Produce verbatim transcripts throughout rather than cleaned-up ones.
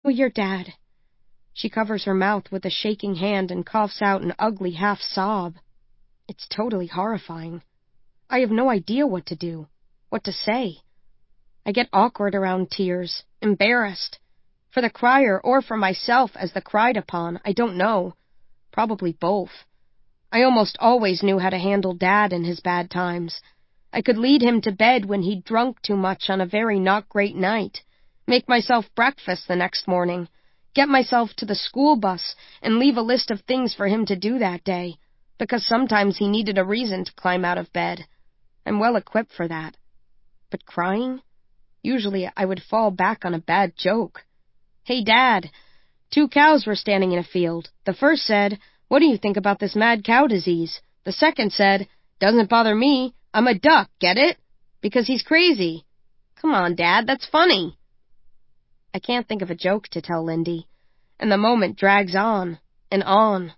Oh, your dad. She covers her mouth with a shaking hand and coughs out an ugly half-sob. It's totally horrifying. I have no idea what to do, what to say. I get awkward around tears, embarrassed. For the crier or for myself as the cried upon, I don't know. Probably both. I almost always knew how to handle Dad in his bad times. I could lead him to bed when he'd drunk too much on a very not great night, make myself breakfast the next morning, get myself to the school bus, and leave a list of things for him to do that day, because sometimes he needed a reason to climb out of bed. I'm well equipped for that. But crying? Usually I would fall back on a bad joke. Hey, Dad. Two cows were standing in a field. The first said, "What do you think about this mad cow disease?" The second said, "Doesn't bother me. I'm a duck, get it? Because he's crazy." Come on, Dad, that's funny. I can't think of a joke to tell Lindy, and the moment drags on and on.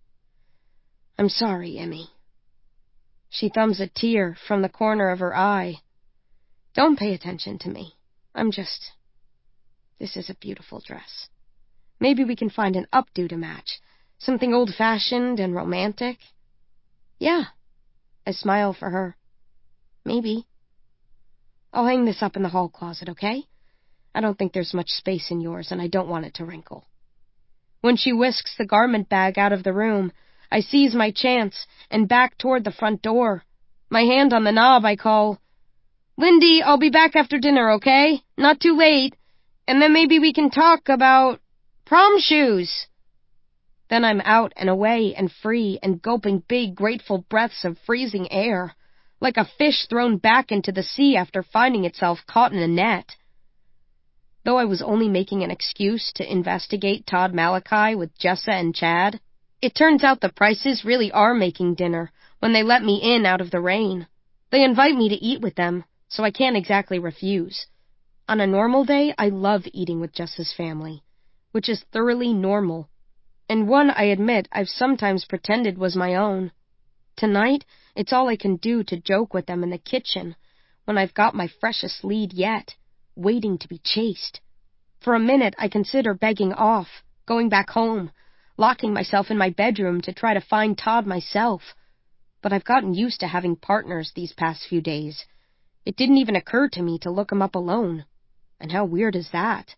I'm sorry, Emmy. She thumbs a tear from the corner of her eye. Don't pay attention to me. I'm just... This is a beautiful dress. Maybe we can find an updo to match. Something old-fashioned and romantic. Yeah. I smile for her. Maybe. I'll hang this up in the hall closet, okay? I don't think there's much space in yours, and I don't want it to wrinkle. When she whisks the garment bag out of the room, I seize my chance and back toward the front door. My hand on the knob, I call, "Lindy, I'll be back after dinner, okay? Not too late. And then maybe we can talk about prom shoes." Then I'm out and away and free and gulping big, grateful breaths of freezing air, like a fish thrown back into the sea after finding itself caught in a net. Though I was only making an excuse to investigate Todd Malachi with Jessa and Chad, it turns out the Prices really are making dinner when they let me in out of the rain. They invite me to eat with them, so I can't exactly refuse. On a normal day, I love eating with Jessa's family, which is thoroughly normal, and one I admit I've sometimes pretended was my own. Tonight, it's all I can do to joke with them in the kitchen when I've got my freshest lead yet, waiting to be chased. For a minute, I consider begging off, going back home, locking myself in my bedroom to try to find Todd myself. But I've gotten used to having partners these past few days. It didn't even occur to me to look him up alone. And how weird is that?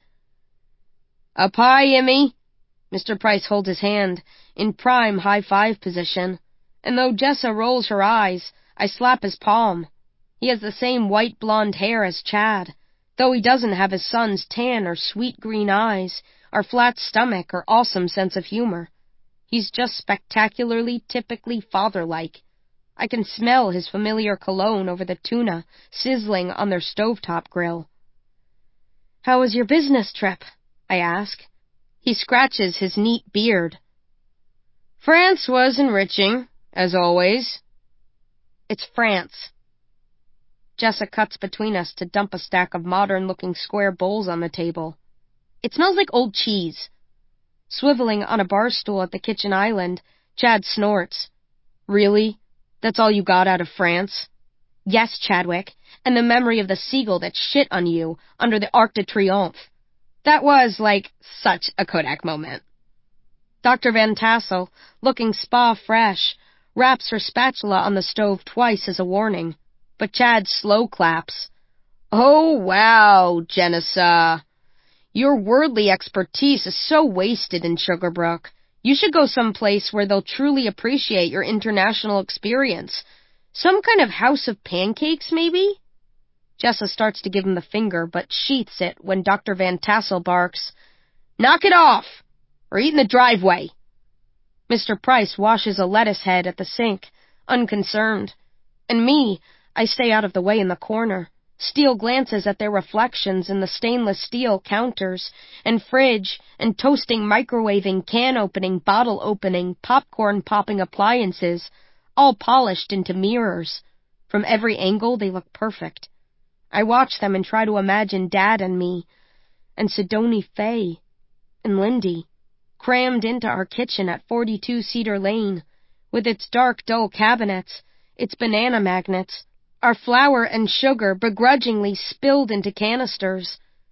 Up high, Emmy! Mister Price holds his hand in prime high-five position, and though Jessa rolls her eyes, I slap his palm. He has the same white blonde hair as Chad, though he doesn't have his son's tan or sweet green eyes, or flat stomach or awesome sense of humor. He's just spectacularly, typically father-like. I can smell his familiar cologne over the tuna sizzling on their stovetop grill. How was your business trip? I ask. He scratches his neat beard. France was enriching, as always. It's France. Jessa cuts between us to dump a stack of modern-looking square bowls on the table. It smells like old cheese. Swiveling on a bar stool at the kitchen island, Chad snorts. Really? That's all you got out of France? Yes, Chadwick, and the memory of the seagull that shit on you under the Arc de Triomphe. That was, like, such a Kodak moment. Doctor Van Tassel, looking spa-fresh, wraps her spatula on the stove twice as a warning, but Chad slow claps. Oh, wow, Jenissa. Your worldly expertise is so wasted in Sugarbrook. You should go someplace where they'll truly appreciate your international experience. Some kind of house of pancakes, maybe? Jessa starts to give him the finger, but sheaths it when Doctor Van Tassel barks, Knock it off! Or eat in the driveway! Mister Price washes a lettuce head at the sink, unconcerned. And me, I stay out of the way in the corner, steal glances at their reflections in the stainless steel counters, and fridge, and toasting, microwaving, can-opening, bottle-opening, popcorn-popping appliances, all polished into mirrors. From every angle, they look perfect. I watch them and try to imagine Dad and me, and Sidoni Faye, and Lindy, crammed into our kitchen at forty-two Cedar Lane, with its dark, dull cabinets, its banana magnets, our flour and sugar begrudgingly spilled into canisters.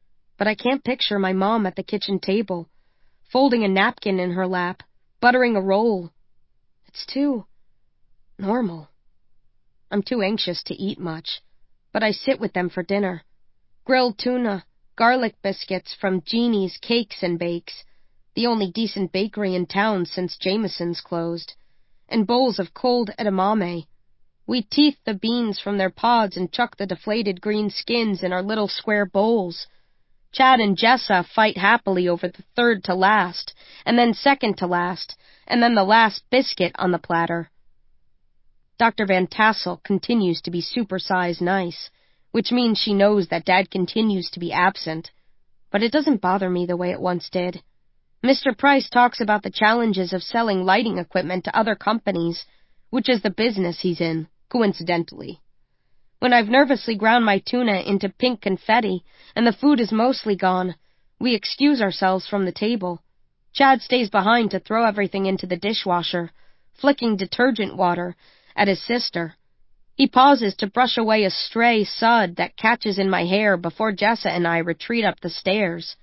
but I can't picture my mom at the kitchen table, folding a napkin in her lap, buttering a roll. It's too normal. I'm too anxious to eat much, but I sit with them for dinner. Grilled tuna, garlic biscuits from Jeannie's Cakes and Bakes, the only decent bakery in town since Jameson's closed, and bowls of cold edamame. We teeth the beans from their pods and chuck the deflated green skins in our little square bowls. Chad and Jessa fight happily over the third to last, and then second to last, and then the last biscuit on the platter. Doctor Van Tassel continues to be supersized nice, which means she knows that Dad continues to be absent, but it doesn't bother me the way it once did. Mister Price talks about the challenges of selling lighting equipment to other companies, which is the business he's in, coincidentally. When I've nervously ground my tuna into pink confetti and the food is mostly gone, we excuse ourselves from the table. Chad stays behind to throw everything into the dishwasher, flicking detergent water at his sister. He pauses to brush away a stray sud that catches in my hair before Jessa and I retreat up the stairs.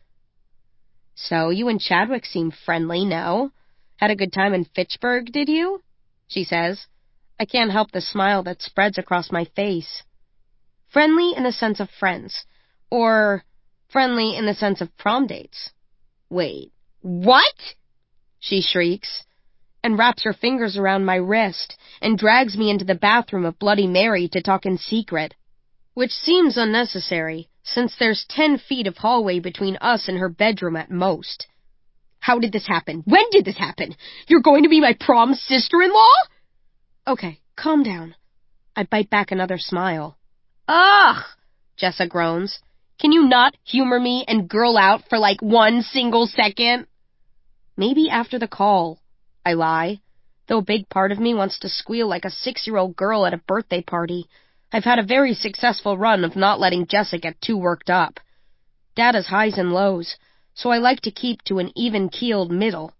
So you and Chadwick seem friendly, no? Had a good time in Fitchburg, did you? She says. I can't help the smile that spreads across my face. Friendly in the sense of friends, or friendly in the sense of prom dates. Wait, what? She shrieks, and wraps her fingers around my wrist and drags me into the bathroom of Bloody Mary to talk in secret, which seems unnecessary, since there's ten feet of hallway between us and her bedroom at most. How did this happen? When did this happen? You're going to be my prom sister-in-law? Okay, calm down. I bite back another smile. Ugh! Jessa groans. Can you not humor me and girl out for like one single second? Maybe after the call, I lie, though a big part of me wants to squeal like a six-year-old girl at a birthday party. I've had a very successful run of not letting Jessa get too worked up. Dad has highs and lows, so I like to keep to an even-keeled middle.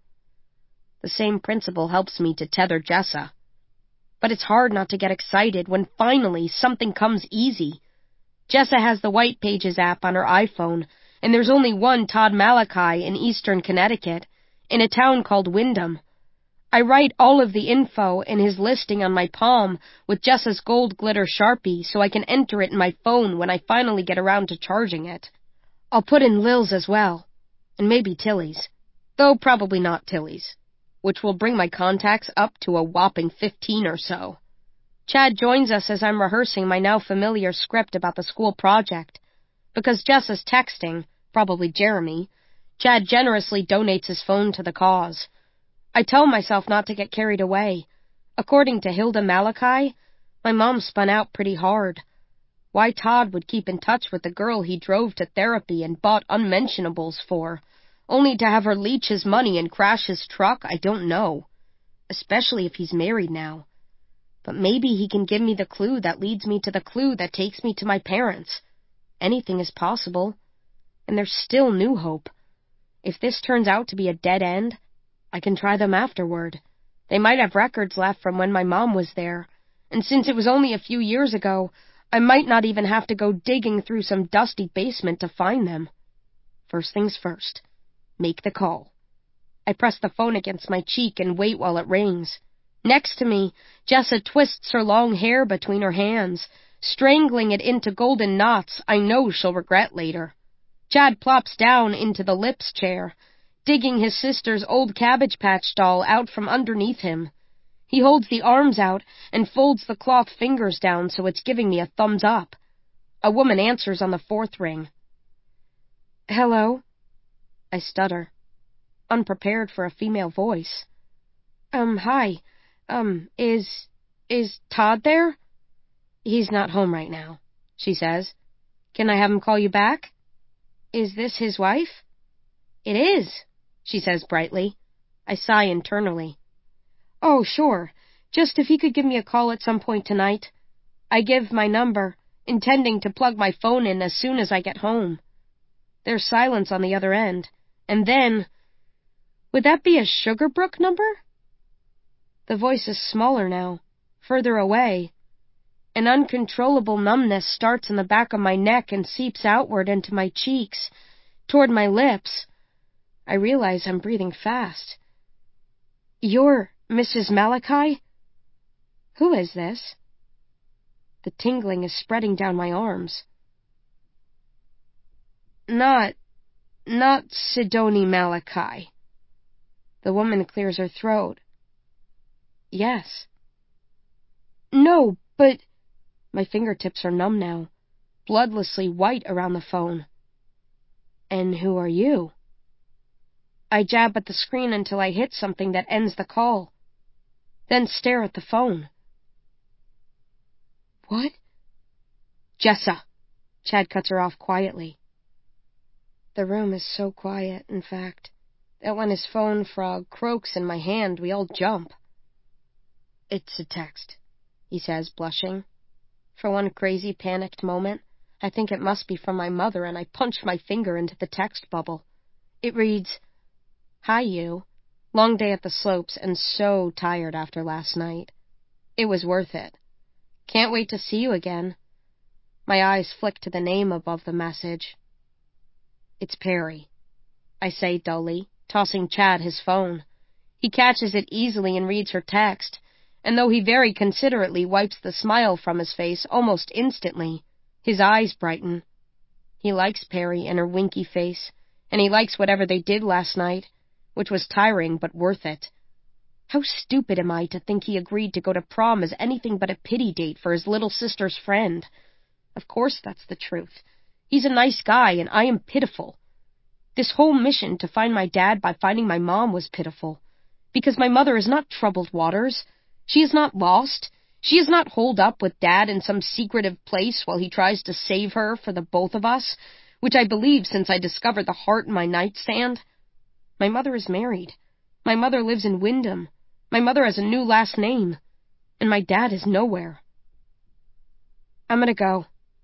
The same principle helps me to tether Jessa. But it's hard not to get excited when finally something comes easy. Jessa has the White Pages app on her iPhone, and there's only one Todd Malachi in eastern Connecticut, in a town called Wyndham. I write all of the info in his listing on my palm with Jessa's gold glitter Sharpie so I can enter it in my phone when I finally get around to charging it. I'll put in Lil's as well, and maybe Tilly's, though probably not Tilly's, which will bring my contacts up to a whopping fifteen or so. Chad joins us as I'm rehearsing my now familiar script about the school project. Because Jessa's texting, probably Jeremy, Chad generously donates his phone to the cause. I tell myself not to get carried away. According to Hilda Malachi, my mom spun out pretty hard. Why Todd would keep in touch with the girl he drove to therapy and bought unmentionables for, only to have her leech his money and crash his truck, I don't know. Especially if he's married now. But maybe he can give me the clue that leads me to the clue that takes me to my parents. Anything is possible. And there's still New Hope. If this turns out to be a dead end, I can try them afterward. They might have records left from when my mom was there, and since it was only a few years ago, I might not even have to go digging through some dusty basement to find them. First things first. Make the call. I press the phone against my cheek and wait while it rings. Next to me, Jessa twists her long hair between her hands, strangling it into golden knots I know she'll regret later. Chad plops down into the lips chair, digging his sister's old Cabbage Patch doll out from underneath him. He holds the arms out and folds the cloth fingers down so it's giving me a thumbs up. A woman answers on the fourth ring. Hello? I stutter, unprepared for a female voice. Um, hi. Um, is... is Todd there? He's not home right now, she says. Can I have him call you back? Is this his wife? It is, she says brightly. I sigh internally. Oh, sure. Just if he could give me a call at some point tonight. I give my number, intending to plug my phone in as soon as I get home. There's silence on the other end, and then... Would that be a Sugarbrook number? The voice is smaller now, further away. An uncontrollable numbness starts in the back of my neck and seeps outward into my cheeks, toward my lips. I realize I'm breathing fast. You're Missus Malachi? Who is this? The tingling is spreading down my arms. Not, not Sidoni Malachi. The woman clears her throat. Yes. No, but... My fingertips are numb now, bloodlessly white around the phone. And who are you? I jab at the screen until I hit something that ends the call, then stare at the phone. What? Jessa. Chad cuts her off quietly. The room is so quiet, in fact, that when his phone frog croaks in my hand, we all jump. It's a text, he says, blushing. For one crazy, panicked moment, I think it must be from my mother, and I punch my finger into the text bubble. It reads, Hi, you. Long day at the slopes, and so tired after last night. It was worth it. Can't wait to see you again. My eyes flick to the name above the message. It's Perry, I say dully, tossing Chad his phone. He catches it easily and reads her text, and though he very considerately wipes the smile from his face almost instantly, his eyes brighten. He likes Perry and her winky face, and he likes whatever they did last night, which was tiring but worth it. How stupid am I to think he agreed to go to prom as anything but a pity date for his little sister's friend? Of course that's the truth. He's a nice guy, and I am pitiful. This whole mission to find my dad by finding my mom was pitiful, because my mother is not troubled waters. She is not lost. She is not holed up with Dad in some secretive place while he tries to save her for the both of us, which I believe since I discovered the heart in my nightstand. My mother is married. My mother lives in Wyndham. My mother has a new last name. And my dad is nowhere. I'm gonna go.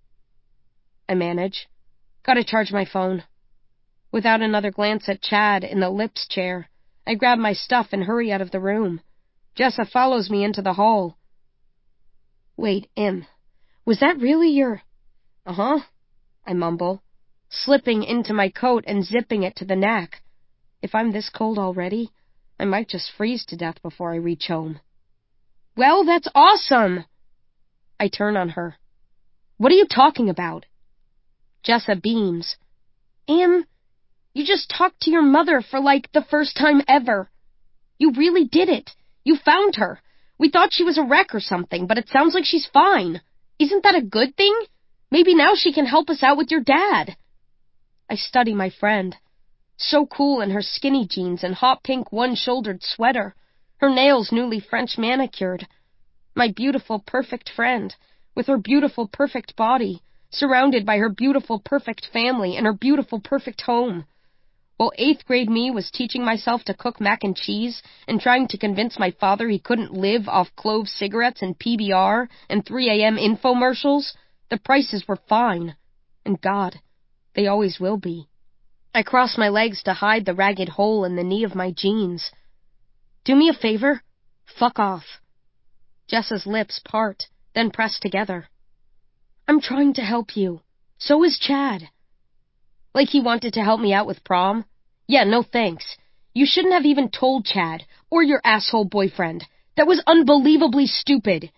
I manage. Gotta charge my phone. Without another glance at Chad in the lips chair, I grab my stuff and hurry out of the room. Jessa follows me into the hall. Wait, Em, was that really your... Uh-huh, I mumble, slipping into my coat and zipping it to the neck. If I'm this cold already, I might just freeze to death before I reach home. Well, that's awesome! I turn on her. What are you talking about? Jessa beams. Em, you just talked to your mother for like the first time ever. You really did it. You found her. We thought she was a wreck or something, but it sounds like she's fine. Isn't that a good thing? Maybe now she can help us out with your dad. I study my friend. So cool in her skinny jeans and hot pink one-shouldered sweater, her nails newly French manicured. My beautiful, perfect friend, with her beautiful, perfect body, surrounded by her beautiful, perfect family and her beautiful, perfect home. While eighth grade me was teaching myself to cook mac and cheese and trying to convince my father he couldn't live off clove cigarettes and P B R and three a.m. infomercials, the prices were fine. And God, they always will be. I cross my legs to hide the ragged hole in the knee of my jeans. Do me a favor? Fuck off. Jessa's lips part, then press together. I'm trying to help you. So is Chad. Like he wanted to help me out with prom? Yeah, no thanks. You shouldn't have even told Chad, or your asshole boyfriend. That was unbelievably stupid.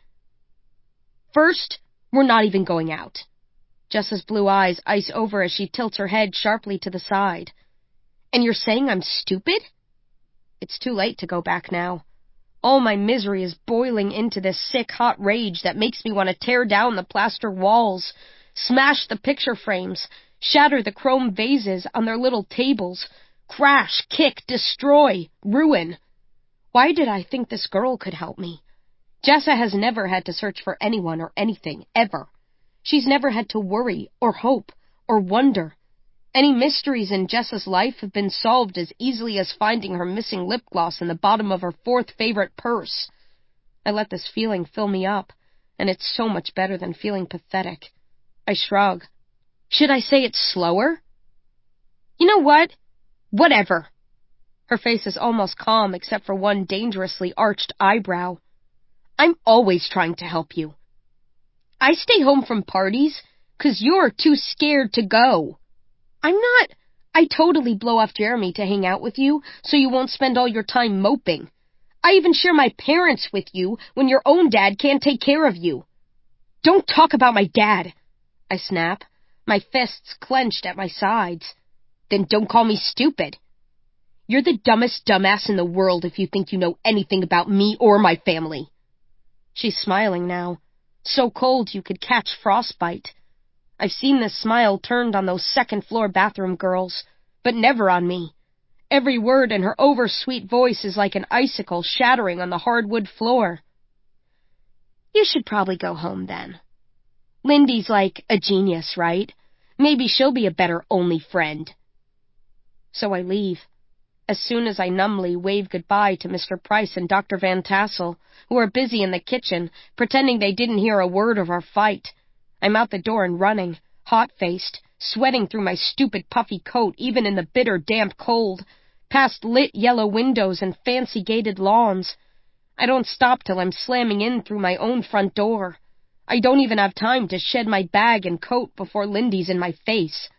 First, we're not even going out. Jessa's blue eyes ice over as she tilts her head sharply to the side. And you're saying I'm stupid? It's too late to go back now. All my misery is boiling into this sick, hot rage that makes me want to tear down the plaster walls, smash the picture frames, shatter the chrome vases on their little tables, crash, kick, destroy, ruin. Why did I think this girl could help me? Jessa has never had to search for anyone or anything, ever. She's never had to worry, or hope, or wonder. Any mysteries in Jessa's life have been solved as easily as finding her missing lip gloss in the bottom of her fourth favorite purse. I let this feeling fill me up, and it's so much better than feeling pathetic. I shrug. Should I say it's slower? You know what? Whatever. Her face is almost calm except for one dangerously arched eyebrow. I'm always trying to help you. I stay home from parties 'cause you're too scared to go. I'm not... I totally blow off Jeremy to hang out with you so you won't spend all your time moping. I even share my parents with you when your own dad can't take care of you. Don't talk about my dad, I snap, my fists clenched at my sides. Then don't call me stupid. You're the dumbest dumbass in the world if you think you know anything about me or my family. She's smiling now, so cold you could catch frostbite. I've seen this smile turned on those second-floor bathroom girls, but never on me. Every word in her oversweet voice is like an icicle shattering on the hardwood floor. You should probably go home then. Lindy's like a genius, right? Maybe she'll be a better only friend. So I leave. As soon as I numbly wave goodbye to Mister Price and Doctor Van Tassel, who are busy in the kitchen, pretending they didn't hear a word of our fight, I'm out the door and running, hot-faced, sweating through my stupid puffy coat even in the bitter, damp cold, past lit yellow windows and fancy-gated lawns. I don't stop till I'm slamming in through my own front door. I don't even have time to shed my bag and coat before Lindy's in my face.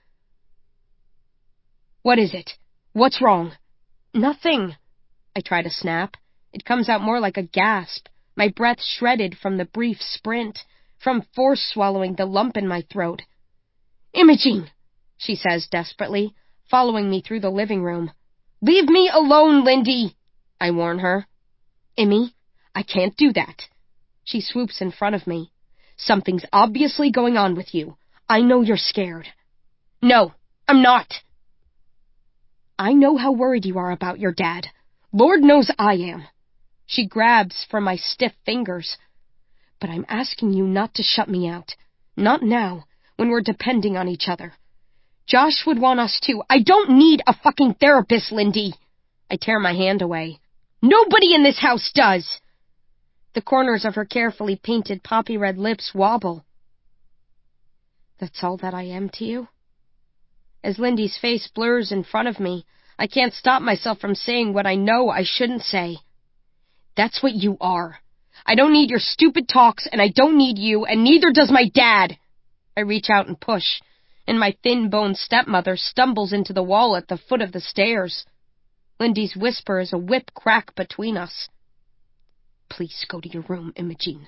What is it? What's wrong? Nothing. I try to snap. It comes out more like a gasp, my breath shredded from the brief sprint, from force-swallowing the lump in my throat. Imogene, she says desperately, following me through the living room. Leave me alone, Lindy, I warn her. Immy, I can't do that. She swoops in front of me. Something's obviously going on with you. I know you're scared. No, I'm not. I know how worried you are about your dad. Lord knows I am. She grabs for my stiff fingers. But I'm asking you not to shut me out. Not now, when we're depending on each other. Josh would want us to. I don't need a fucking therapist, Lindy. I tear my hand away. Nobody in this house does. The corners of her carefully painted poppy red lips wobble. That's all that I am to you? As Lindy's face blurs in front of me, I can't stop myself from saying what I know I shouldn't say. That's what you are. I don't need your stupid talks, and I don't need you, and neither does my dad. I reach out and push, and my thin-boned stepmother stumbles into the wall at the foot of the stairs. Lindy's whisper is a whip crack between us. Please go to your room, Imogene.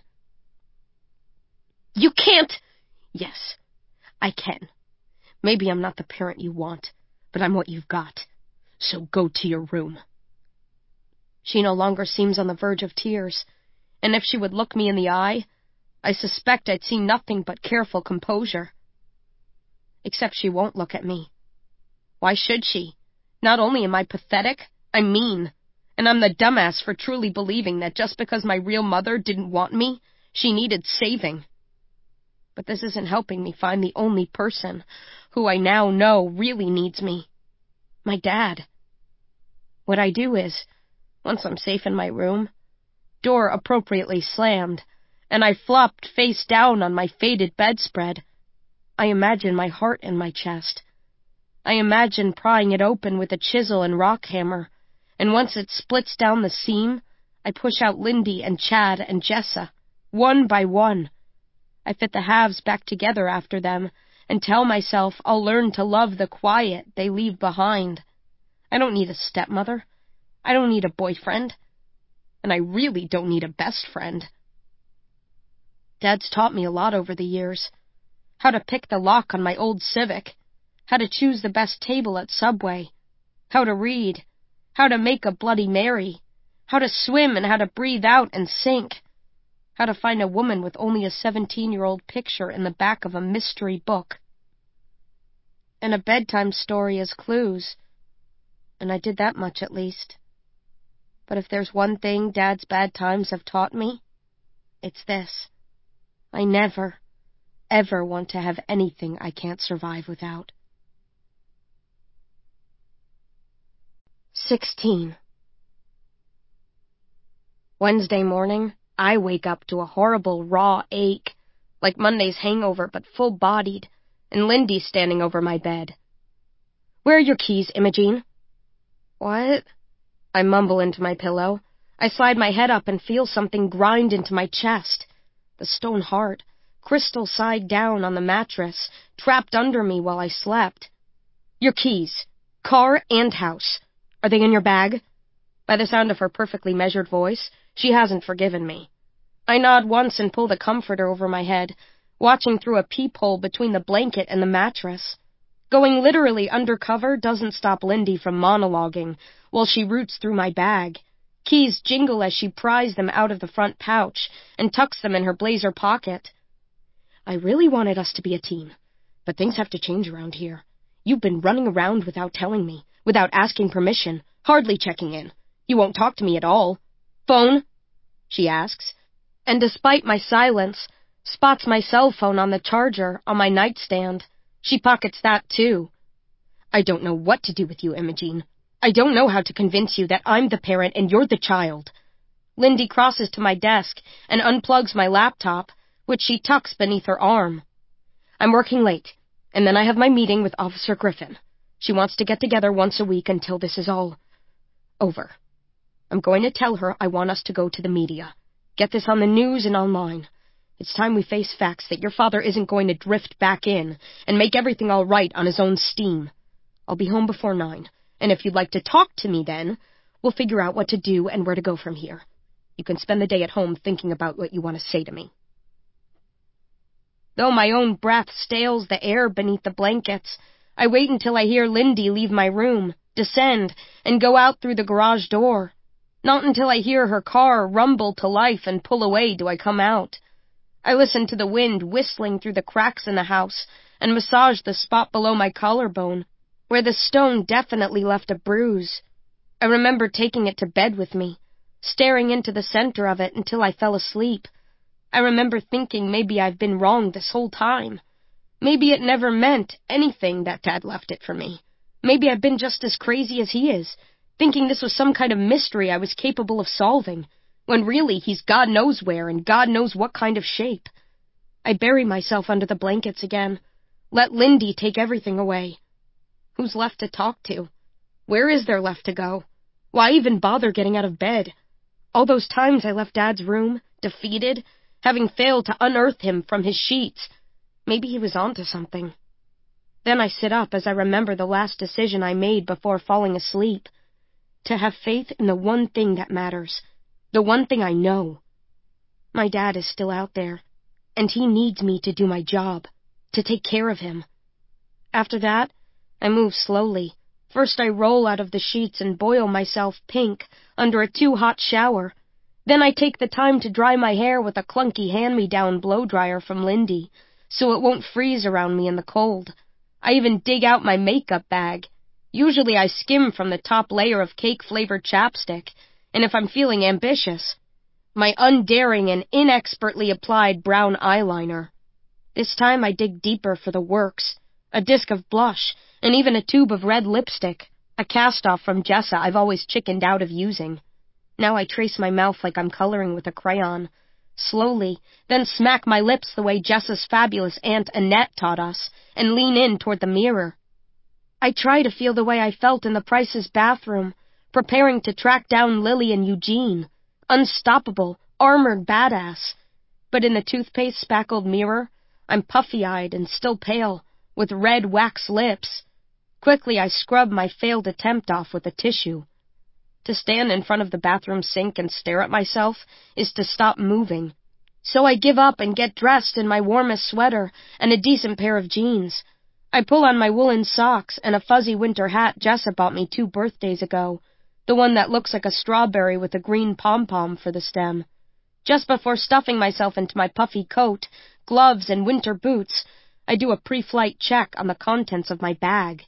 You can't! Yes, I can. Maybe I'm not the parent you want, but I'm what you've got. So go to your room. She no longer seems on the verge of tears, and if she would look me in the eye, I suspect I'd see nothing but careful composure. Except she won't look at me. Why should she? Not only am I pathetic, I'm mean, and I'm the dumbass for truly believing that just because my real mother didn't want me, she needed saving. But this isn't helping me find the only person who I now know really needs me. My dad. What I do is, once I'm safe in my room, door appropriately slammed, and I flopped face down on my faded bedspread, I imagine my heart in my chest. I imagine prying it open with a chisel and rock hammer, and once it splits down the seam, I push out Lindy and Chad and Jessa, one by one. I fit the halves back together after them, and tell myself I'll learn to love the quiet they leave behind. I don't need a stepmother. I don't need a boyfriend. And I really don't need a best friend. Dad's taught me a lot over the years. How to pick the lock on my old Civic. How to choose the best table at Subway. How to read. How to make a Bloody Mary. How to swim and how to breathe out and sink. How to find a woman with only a seventeen-year-old picture in the back of a mystery book. And a bedtime story as clues. And I did that much at least. But if there's one thing Dad's bad times have taught me, it's this. I never, ever want to have anything I can't survive without. Sixteen. Wednesday morning, I wake up to a horrible raw ache, like Monday's hangover but full-bodied, and Lindy standing over my bed. Where are your keys, Imogene? What? I mumble into my pillow. I slide my head up and feel something grind into my chest. The stone heart, crystal side down on the mattress, trapped under me while I slept. Your keys, Car and house. Are they in your bag? By the sound of her perfectly measured voice, she hasn't forgiven me. I nod once and pull the comforter over my head, watching through a peephole between the blanket and the mattress. Going literally undercover doesn't stop Lindy from monologuing while she roots through my bag. Keys jingle as she pries them out of the front pouch and tucks them in her blazer pocket. I really wanted us to be a team, but things have to change around here. You've been running around without telling me, without asking permission, hardly checking in. You won't talk to me at all. Phone? She asks, and despite my silence, spots my cell phone on the charger on my nightstand. She pockets that too. I don't know what to do with you, Imogene. I don't know how to convince you that I'm the parent and you're the child. Lindy crosses to my desk and unplugs my laptop, which she tucks beneath her arm. I'm working late, and then I have my meeting with Officer Griffin. She wants to get together once a week until this is all over. I'm going to tell her I want us to go to the media. Get this on the news and online. It's time we face facts that your father isn't going to drift back in and make everything all right on his own steam. I'll be home before nine, and if you'd like to talk to me then, we'll figure out what to do and where to go from here. You can spend the day at home thinking about what you want to say to me. Though my own breath stales the air beneath the blankets, I wait until I hear Lindy leave my room, descend, and go out through the garage door. Not until I hear her car rumble to life and pull away do I come out. I listen to the wind whistling through the cracks in the house and massage the spot below my collarbone, where the stone definitely left a bruise. I remember taking it to bed with me, staring into the center of it until I fell asleep. I remember thinking maybe I've been wrong this whole time. Maybe it never meant anything that Dad left it for me. Maybe I've been just as crazy as he is, thinking this was some kind of mystery I was capable of solving, when really he's God knows where and God knows what kind of shape. I bury myself under the blankets again. Let Lindy take everything away. Who's left to talk to? Where is there left to go? Why even bother getting out of bed? All those times I left Dad's room, defeated, having failed to unearth him from his sheets. Maybe he was onto something. Then I sit up as I remember the last decision I made before falling asleep. To have faith in the one thing that matters. The one thing I know. My dad is still out there, and he needs me to do my job, to take care of him. After that, I move slowly. First I roll out of the sheets and boil myself pink under a too-hot shower. Then I take the time to dry my hair with a clunky hand-me-down blow-dryer from Lindy, so it won't freeze around me in the cold. I even dig out my makeup bag. Usually I skim from the top layer of cake-flavored chapstick, and if I'm feeling ambitious, my undaring and inexpertly applied brown eyeliner. This time I dig deeper for the works, a disc of blush, and even a tube of red lipstick, a cast-off from Jessa I've always chickened out of using. Now I trace my mouth like I'm coloring with a crayon, slowly, then smack my lips the way Jessa's fabulous Aunt Annette taught us, and lean in toward the mirror. I try to feel the way I felt in the Price's bathroom, preparing to track down Lily and Eugene, unstoppable, armored badass. But in the toothpaste-spackled mirror, I'm puffy-eyed and still pale, with red wax lips. Quickly I scrub my failed attempt off with a tissue. To stand in front of the bathroom sink and stare at myself is to stop moving. So I give up and get dressed in my warmest sweater and a decent pair of jeans. I pull on my woolen socks and a fuzzy winter hat Jessa bought me two birthdays ago, the one that looks like a strawberry with a green pom-pom for the stem. Just before stuffing myself into my puffy coat, gloves, and winter boots, I do a pre-flight check on the contents of my bag.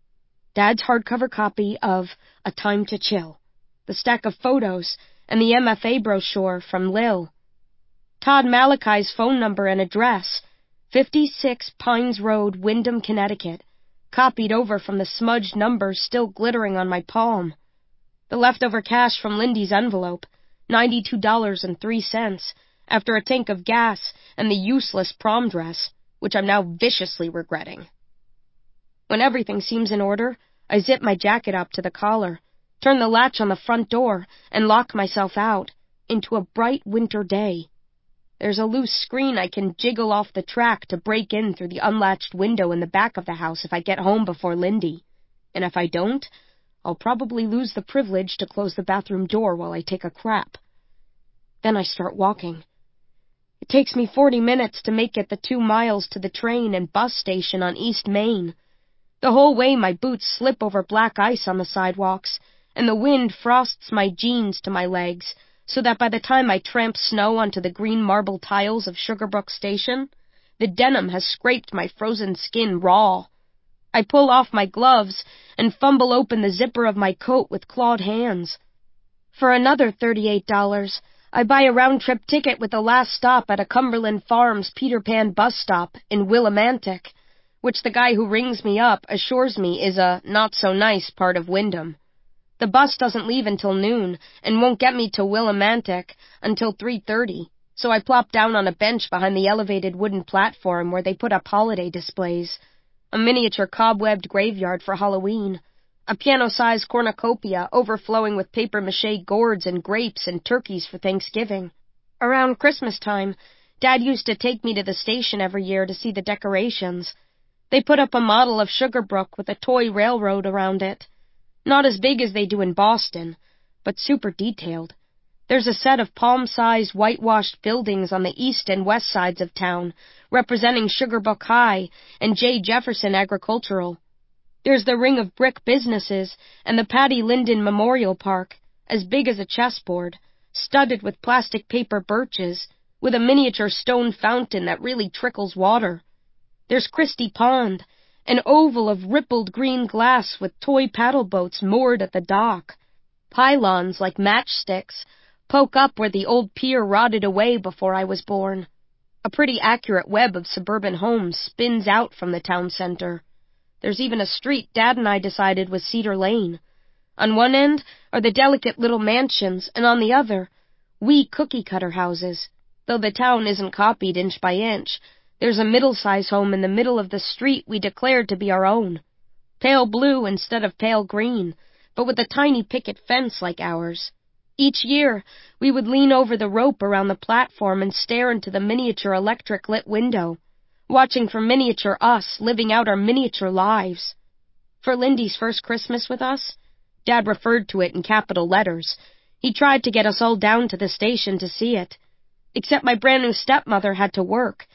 Dad's hardcover copy of A Time to Chill, the stack of photos, and the M F A brochure from Lil. Todd Malachi's phone number and address, fifty-six Pines Road, Windham, Connecticut, copied over from the smudged numbers still glittering on my palm. The leftover cash from Lindy's envelope, ninety-two dollars and three cents, after a tank of gas and the useless prom dress, which I'm now viciously regretting. When everything seems in order, I zip my jacket up to the collar, turn the latch on the front door, and lock myself out, into a bright winter day. There's a loose screen I can jiggle off the track to break in through the unlatched window in the back of the house if I get home before Lindy. And if I don't, I'll probably lose the privilege to close the bathroom door while I take a crap. Then I start walking. It takes me forty minutes to make it the two miles to the train and bus station on East Main. The whole way my boots slip over black ice on the sidewalks, and the wind frosts my jeans to my legs, so that by the time I tramp snow onto the green marble tiles of Sugarbrook Station, the denim has scraped my frozen skin raw. I pull off my gloves and fumble open the zipper of my coat with clawed hands. For another thirty-eight dollars, I buy a round-trip ticket with the last stop at a Cumberland Farms Peter Pan bus stop in Willimantic, which the guy who rings me up assures me is a not-so-nice part of Wyndham. The bus doesn't leave until noon and won't get me to Willimantic until three thirty, so I plop down on a bench behind the elevated wooden platform where they put up holiday displays, a miniature cobwebbed graveyard for Halloween, a piano-sized cornucopia overflowing with papier-mâché gourds and grapes and turkeys for Thanksgiving. Around Christmas time, Dad used to take me to the station every year to see the decorations. They put up a model of Sugarbrook with a toy railroad around it. Not as big as they do in Boston, but super detailed. There's a set of palm-sized whitewashed buildings on the east and west sides of town, representing Sugarbrook High and J. Jefferson Agricultural. There's the ring of brick businesses and the Patty Linden Memorial Park, as big as a chessboard, studded with plastic paper birches, with a miniature stone fountain that really trickles water. There's Christie Pond, an oval of rippled green glass with toy paddle boats moored at the dock. Pylons like matchsticks poke up where the old pier rotted away before I was born. A pretty accurate web of suburban homes spins out from the town center. There's even a street Dad and I decided was Cedar Lane. On one end are the delicate little mansions, and on the other, wee cookie-cutter houses. Though the town isn't copied inch by inch, there's a middle-sized home in the middle of the street we declared to be our own. Pale blue instead of pale green, but with a tiny picket fence like ours. Each year, we would lean over the rope around the platform and stare into the miniature electric-lit window, watching for miniature us living out our miniature lives. For Lindy's first Christmas with us, Dad referred to it in capital letters. He tried to get us all down to the station to see it. Except my brand-new stepmother had to work.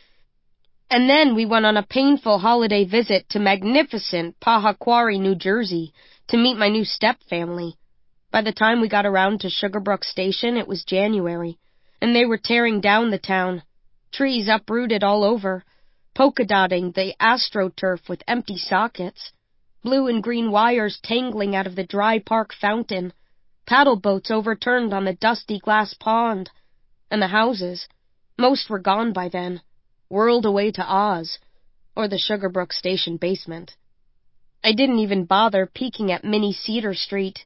And then we went on a painful holiday visit to magnificent Pahaquari, New Jersey, to meet my new step-family. By the time we got around to Sugarbrook Station, it was January, and they were tearing down the town. Trees uprooted all over, polka-dotting the astroturf with empty sockets, blue and green wires tangling out of the dry park fountain, paddle boats overturned on the dusty glass pond, and the houses, most were gone by then, whirled away to Oz, or the Sugarbrook Station basement. I didn't even bother peeking at Mini Cedar Street.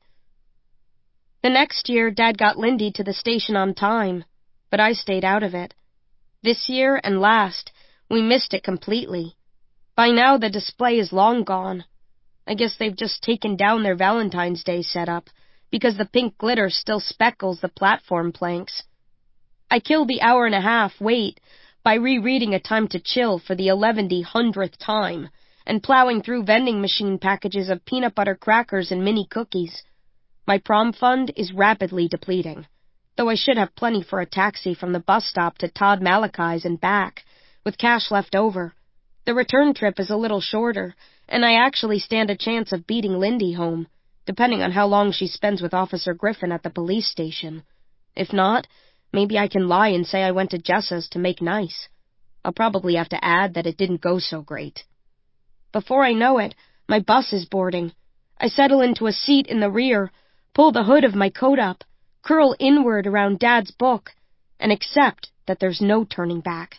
The next year, Dad got Lindy to the station on time, but I stayed out of it. This year and last, we missed it completely. By now, the display is long gone. I guess they've just taken down their Valentine's Day setup, because the pink glitter still speckles the platform planks. I killed the hour and a half wait by rereading A Time to Chill for the eleventy hundredth time, and plowing through vending machine packages of peanut butter crackers and mini cookies. My prom fund is rapidly depleting, though I should have plenty for a taxi from the bus stop to Todd Malachi's and back, with cash left over. The return trip is a little shorter, and I actually stand a chance of beating Lindy home, depending on how long she spends with Officer Griffin at the police station. If not, maybe I can lie and say I went to Jessa's to make nice. I'll probably have to add that it didn't go so great. Before I know it, my bus is boarding. I settle into a seat in the rear, pull the hood of my coat up, curl inward around Dad's book, and accept that there's no turning back.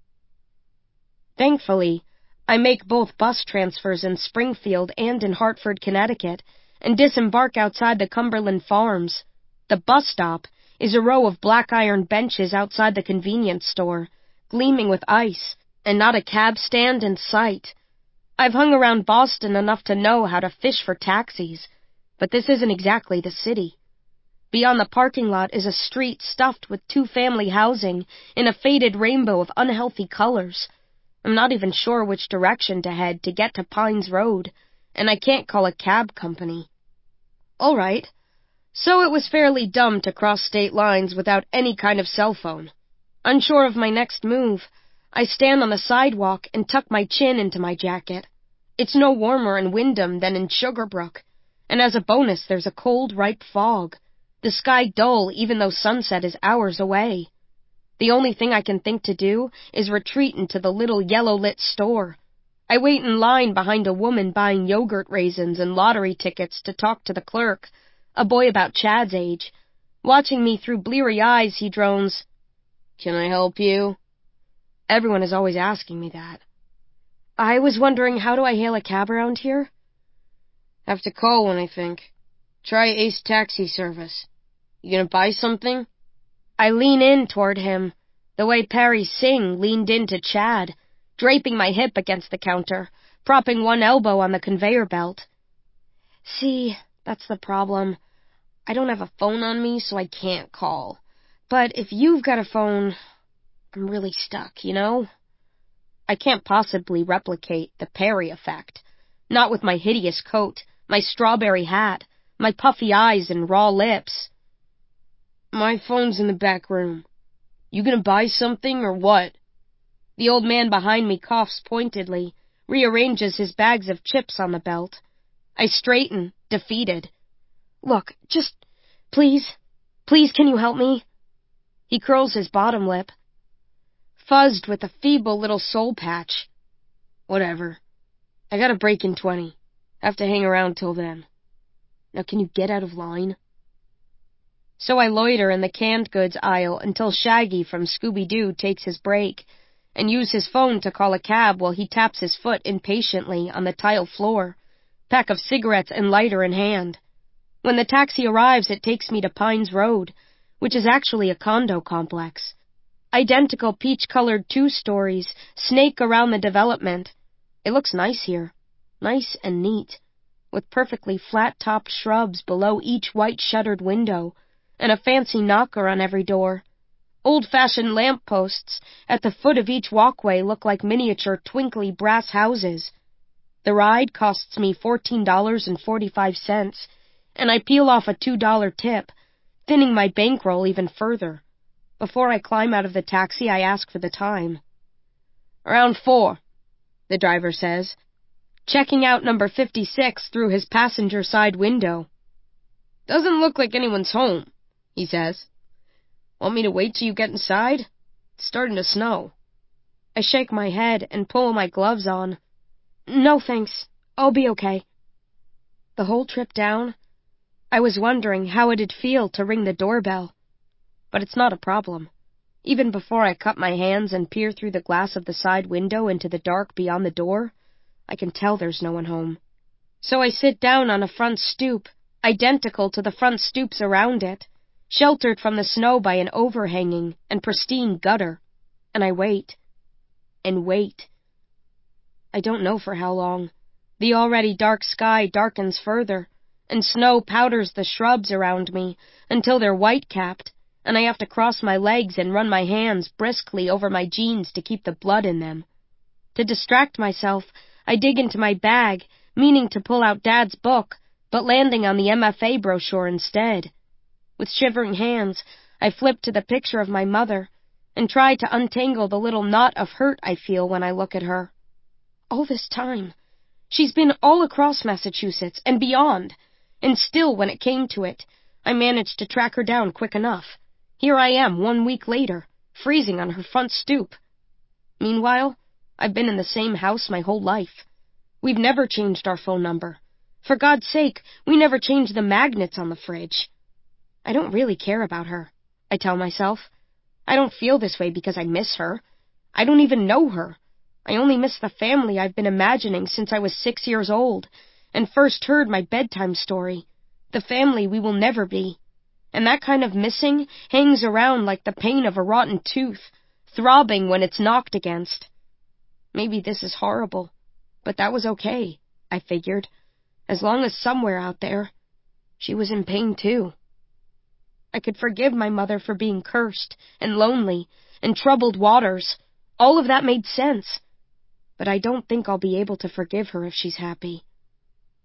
Thankfully, I make both bus transfers in Springfield and in Hartford, Connecticut, and disembark outside the Cumberland Farms. The bus stop is a row of black iron benches outside the convenience store, gleaming with ice, and not a cab stand in sight. I've hung around Boston enough to know how to fish for taxis, but this isn't exactly the city. Beyond the parking lot is a street stuffed with two-family housing in a faded rainbow of unhealthy colors. I'm not even sure which direction to head to get to Pines Road, and I can't call a cab company. All right. So it was fairly dumb to cross state lines without any kind of cell phone. Unsure of my next move, I stand on the sidewalk and tuck my chin into my jacket. It's no warmer in Wyndham than in Sugarbrook, and as a bonus there's a cold, ripe fog. The sky dull even though sunset is hours away. The only thing I can think to do is retreat into the little yellow-lit store. I wait in line behind a woman buying yogurt raisins and lottery tickets to talk to the clerk, a boy about Chad's age. Watching me through bleary eyes, he drones, "Can I help you?" Everyone is always asking me that. I was wondering, how do I hail a cab around here? Have to call one, I think. Try Ace Taxi Service. You gonna buy something? I lean in toward him, the way Parry Singh leaned into Chad, draping my hip against the counter, propping one elbow on the conveyor belt. See, that's the problem. I don't have a phone on me, so I can't call. But if you've got a phone, I'm really stuck, you know? I can't possibly replicate the Parry effect. Not with my hideous coat, my strawberry hat, my puffy eyes and raw lips. My phone's in the back room. You gonna buy something or what? The old man behind me coughs pointedly, rearranges his bags of chips on the belt. I straighten, defeated. Look, just, please, please can you help me? He curls his bottom lip, fuzzed with a feeble little soul patch. Whatever. I got a break in twenty. Have to hang around till then. Now can you get out of line? So I loiter in the canned goods aisle until Shaggy from Scooby-Doo takes his break, and use his phone to call a cab while he taps his foot impatiently on the tile floor, pack of cigarettes and lighter in hand. When the taxi arrives, it takes me to Pines Road, which is actually a condo complex. Identical peach-colored two-stories snake around the development. It looks nice here, nice and neat, with perfectly flat-topped shrubs below each white-shuttered window, and a fancy knocker on every door. Old-fashioned lampposts at the foot of each walkway look like miniature twinkly brass houses. The ride costs me fourteen dollars and forty-five cents, and I peel off a two dollar tip, thinning my bankroll even further. Before I climb out of the taxi, I ask for the time. Around four, the driver says, checking out number fifty-six through his passenger side window. Doesn't look like anyone's home, he says. Want me to wait till you get inside? It's starting to snow. I shake my head and pull my gloves on. No thanks, I'll be okay. The whole trip down, I was wondering how it'd feel to ring the doorbell. But it's not a problem. Even before I cup my hands and peer through the glass of the side window into the dark beyond the door, I can tell there's no one home. So I sit down on a front stoop, identical to the front stoops around it, sheltered from the snow by an overhanging and pristine gutter, and I wait. And wait. I don't know for how long. The already dark sky darkens further, and snow powders the shrubs around me until they're white-capped, and I have to cross my legs and run my hands briskly over my jeans to keep the blood in them. To distract myself, I dig into my bag, meaning to pull out Dad's book, but landing on the M F A brochure instead. With shivering hands, I flip to the picture of my mother, and try to untangle the little knot of hurt I feel when I look at her. All this time, she's been all across Massachusetts and beyond, and still, when it came to it, I managed to track her down quick enough. Here I am, one week later, freezing on her front stoop. Meanwhile, I've been in the same house my whole life. We've never changed our phone number. For God's sake, we never changed the magnets on the fridge. I don't really care about her, I tell myself. I don't feel this way because I miss her. I don't even know her. I only miss the family I've been imagining since I was six years old and first heard my bedtime story. The family we will never be. And that kind of missing hangs around like the pain of a rotten tooth, throbbing when it's knocked against. Maybe this is horrible, but that was okay, I figured, as long as somewhere out there, she was in pain too. I could forgive my mother for being cursed and lonely and troubled waters. All of that made sense. But I don't think I'll be able to forgive her if she's happy.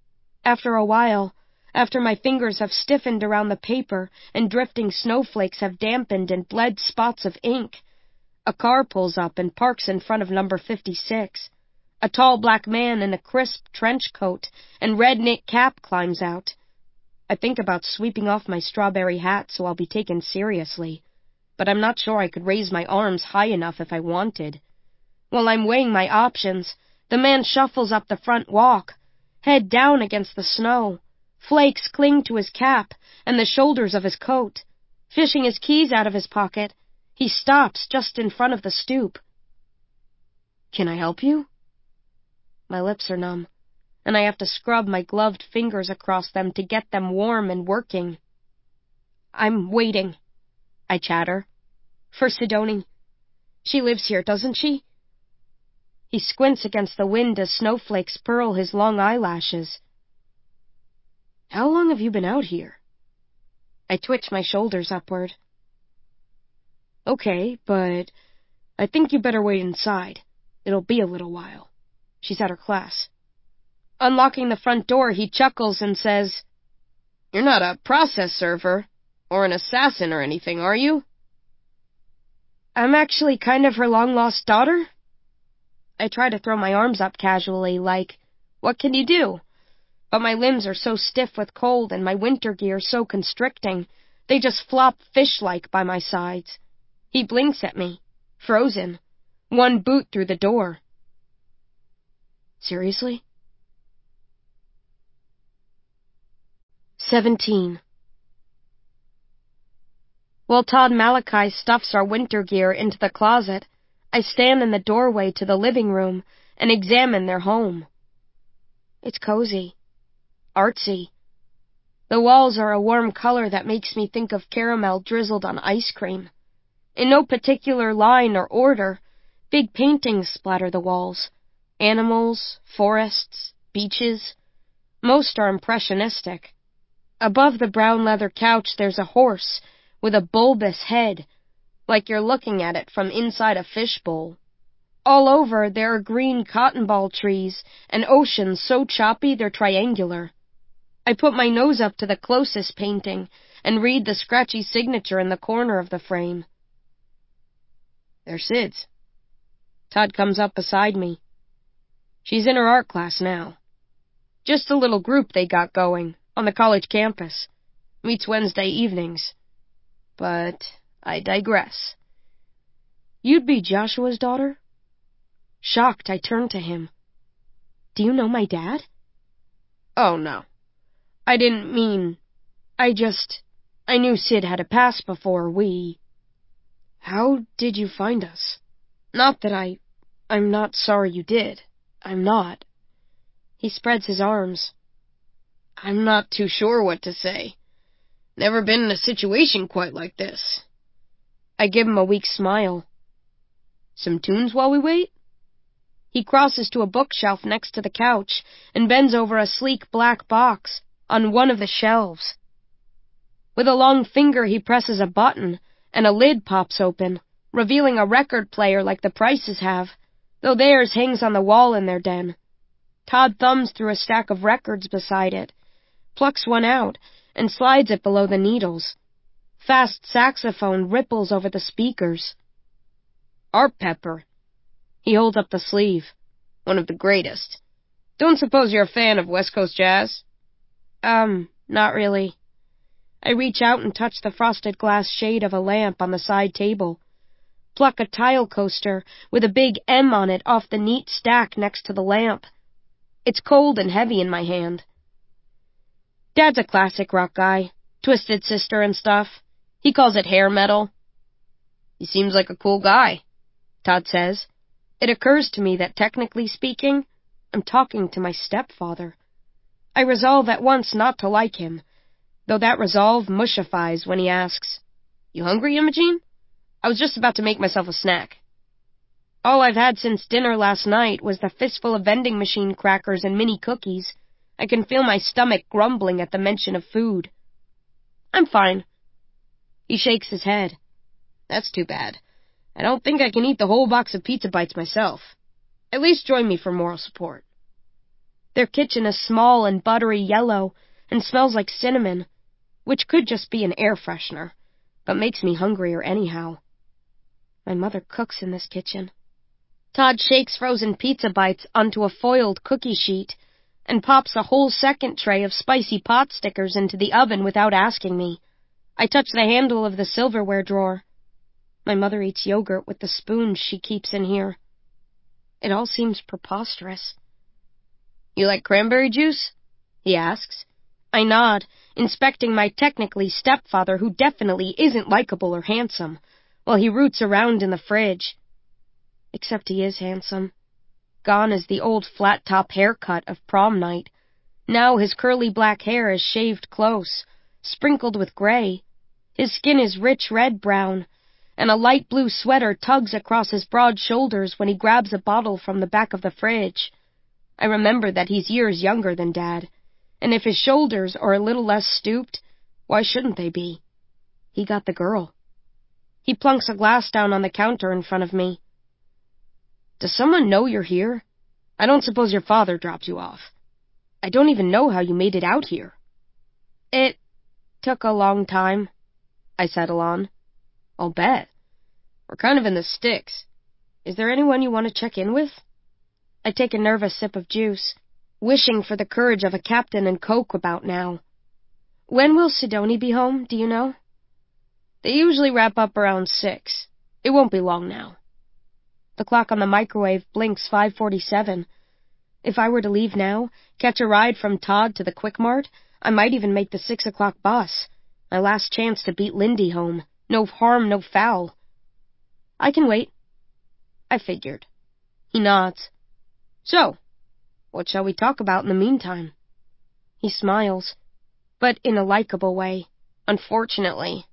After a while, after my fingers have stiffened around the paper and drifting snowflakes have dampened and bled spots of ink, a car pulls up and parks in front of number fifty-six. A tall black man in a crisp trench coat and red knit cap climbs out. I think about sweeping off my strawberry hat so I'll be taken seriously, but I'm not sure I could raise my arms high enough if I wanted. While I'm weighing my options, the man shuffles up the front walk, head down against the snow. Flakes cling to his cap and the shoulders of his coat. Fishing his keys out of his pocket, he stops just in front of the stoop. "Can I help you?" My lips are numb, and I have to scrub my gloved fingers across them to get them warm and working. "I'm waiting," I chatter. "For Sidonie. She lives here, doesn't she?" He squints against the wind as snowflakes pearl his long eyelashes. "How long have you been out here?" I twitch my shoulders upward. "Okay, but I think you better wait inside. It'll be a little while. She's at her class." Unlocking the front door, he chuckles and says, "You're not a process server or an assassin or anything, are you?" "I'm actually kind of her long-lost daughter." I try to throw my arms up casually, like, what can you do? But my limbs are so stiff with cold and my winter gear so constricting, they just flop fish-like by my sides. He blinks at me, frozen, one boot through the door. "Seriously?" Seventeen. While Todd Malachi stuffs our winter gear into the closet, I stand in the doorway to the living room and examine their home. It's cozy, artsy. The walls are a warm color that makes me think of caramel drizzled on ice cream. In no particular line or order, big paintings splatter the walls. Animals, forests, beaches. Most are impressionistic. Above the brown leather couch there's a horse with a bulbous head, like you're looking at it from inside a fishbowl. All over there are green cotton ball trees and oceans so choppy they're triangular. I put my nose up to the closest painting and read the scratchy signature in the corner of the frame. "They're Sid's." Todd comes up beside me. "She's in her art class now. Just a little group they got going on the college campus. Meets Wednesday evenings. But I digress." "You'd be Joshua's daughter?" Shocked, I turn to him. "Do you know my dad?" "Oh, no. I didn't mean... I just... I knew Sid had a past before we..." "How did you find us?" "Not that I... I'm not sorry you did. I'm not." He spreads his arms. "I'm not too sure what to say. Never been in a situation quite like this." I give him a weak smile. "Some tunes while we wait?" He crosses to a bookshelf next to the couch and bends over a sleek black box on one of the shelves. With a long finger he presses a button, and a lid pops open, revealing a record player like the Prices have, though theirs hangs on the wall in their den. Todd thumbs through a stack of records beside it, plucks one out, and slides it below the needles. Fast saxophone ripples over the speakers. "Art Pepper." He holds up the sleeve. "One of the greatest. Don't suppose you're a fan of West Coast jazz?" Um, not really." I reach out and touch the frosted glass shade of a lamp on the side table. Pluck a tile coaster with a big M on it off the neat stack next to the lamp. It's cold and heavy in my hand. "Dad's a classic rock guy. Twisted Sister and stuff. He calls it hair metal." "He seems like a cool guy," Todd says. It occurs to me that, technically speaking, I'm talking to my stepfather. I resolve at once not to like him, though that resolve mushifies when he asks, "You hungry, Imogene? I was just about to make myself a snack." All I've had since dinner last night was the fistful of vending machine crackers and mini cookies. I can feel my stomach grumbling at the mention of food. "I'm fine." He shakes his head. "That's too bad. I don't think I can eat the whole box of pizza bites myself. At least join me for moral support." Their kitchen is small and buttery yellow and smells like cinnamon, which could just be an air freshener, but makes me hungrier anyhow. My mother cooks in this kitchen. Todd shakes frozen pizza bites onto a foiled cookie sheet and pops a whole second tray of spicy pot stickers into the oven without asking me. I touch the handle of the silverware drawer. My mother eats yogurt with the spoons she keeps in here. It all seems preposterous. You like cranberry juice? He asks. I nod, inspecting my technically stepfather who definitely isn't likable or handsome, while he roots around in the fridge. Except he is handsome. Gone is the old flat-top haircut of prom night. Now his curly black hair is shaved close, sprinkled with gray. His skin is rich red-brown, and a light blue sweater tugs across his broad shoulders when he grabs a bottle from the back of the fridge. I remember that he's years younger than Dad, and if his shoulders are a little less stooped, why shouldn't they be? He got the girl. He plunks a glass down on the counter in front of me. Does someone know you're here? I don't suppose your father dropped you off. I don't even know how you made it out here. It took a long time, I settle on. I'll bet. We're kind of in the sticks. Is there anyone you want to check in with? I take a nervous sip of juice, wishing for the courage of a Captain and Coke about now. When will Sidoni be home, do you know? They usually wrap up around six. It won't be long now. The clock on the microwave blinks five forty-seven. If I were to leave now, catch a ride from Todd to the Quick Mart, I might even make the six o'clock bus. My last chance to beat Lindy home. No harm, no foul. I can wait. I figured. He nods. So, what shall we talk about in the meantime? He smiles, but in a likable way, unfortunately.